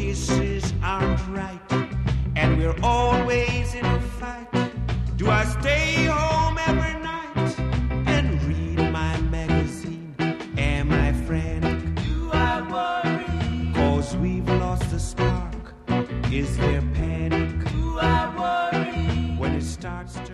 kisses aren't right, and we're always in a fight. Do I stay home every night and read my magazine? Am I frantic? Do I worry? 'Cause we've lost the spark. Is there panic? Do I worry? When it starts turning.